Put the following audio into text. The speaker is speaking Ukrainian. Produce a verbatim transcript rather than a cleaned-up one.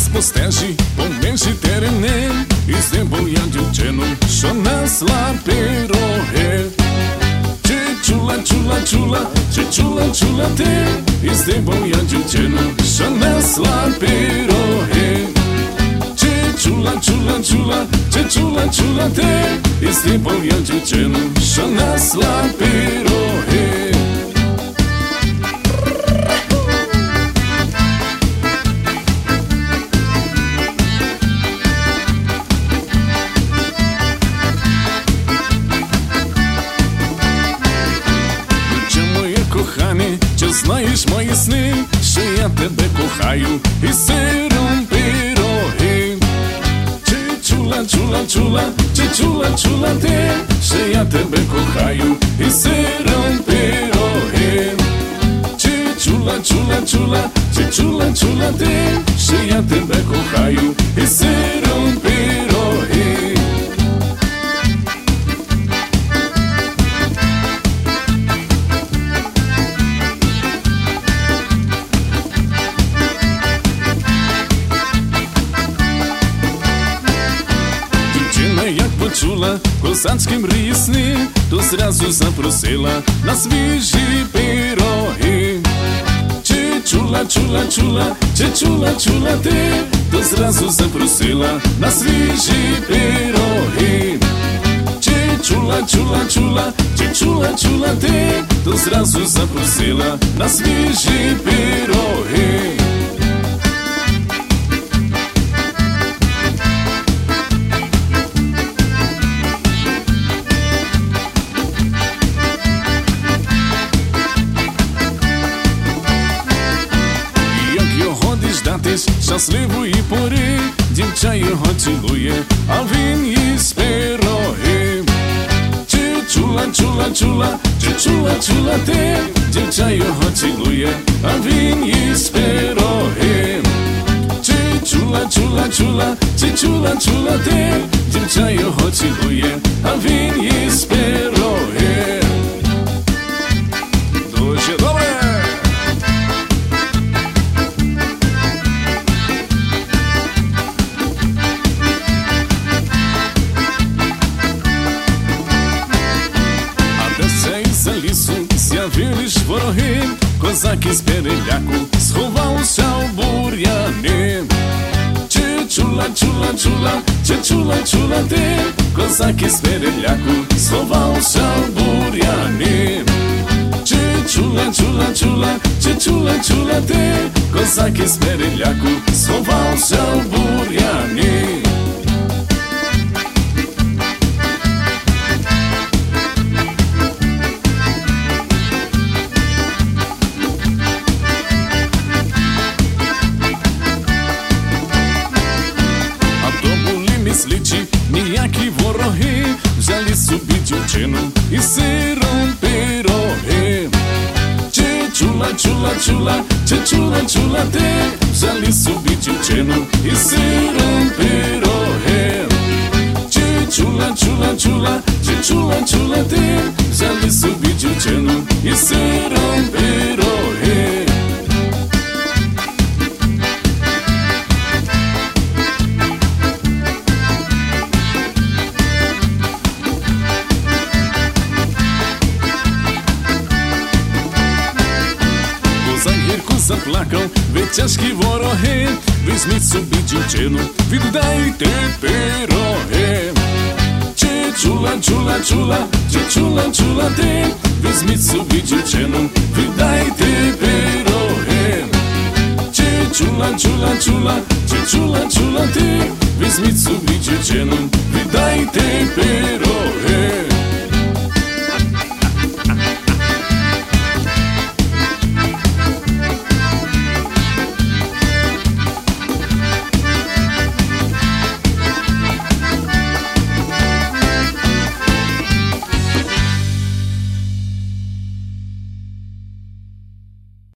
по стежі, по межі терени, і здибав я дівчину, що несла пироги. Чи чула, чула, чула, чи чула, чула ти, і здибав я дівчину, що несла пироги. Чи чула, чула, чула, чи чула, чула ти, і здибав я дівчину, що несла пироги. Коханий, чи знаєш мої сни, що я тебе кохаю і сиром пироги. Чи чула, чула, чула, чи чула, чула ти, що я тебе кохаю і сиром пироги. Чи чула, чула, чула, чи чула, чула ти, що я тебе кохаю і сиром пироги. Почула козацькі мрії сни, то зразу запросила на свіжі пироги. Чи чула, чула, чула, чи чула, чула ти, то зразу запросила на свіжі пироги. Чи чула, чула, чула, чи чула, чула ти, то зразу запросила на свіжі пироги. Щасливої пори дівча його цілує, а він їсть пироги. Чи чула, чула, чула, чи чула, чула ти, дівча його цілує, а він їсть пироги. Чи чула, чула, чула, чи чула, чула ти, дівча його цілує, а він їсть пироги. Дуже добре! З'явились вороги, козак із переляку сховався в бур'яни. Чи чула, чула, чула, чи чула, чула ти, козак із переляку сховався в бур'яни. Чи чула, чула, чула, чи чула, чула ти, козак із переляку сховався в бур'яни. Слідчі, ніякі вороги, взяли собі дівчину і сиром пироги. Чи чула, чула, чула, чи чула, чула ти, взяли собі дівчину і сиром пироги. Чи чула, чула, чула, чи чула, чула ти, взяли собі дівчину і сиром пироги. Заплакав, ви тяжкі вороги, візьміть собі дівчину, віддайте пироги. Чи чула, чула, чула, чи чула, чула ти, візьміть собі дівчину, віддайте пироги. Чи чула, чула, чула, чи чула, чула ти, візьміть собі дівчину, віддайте пироги.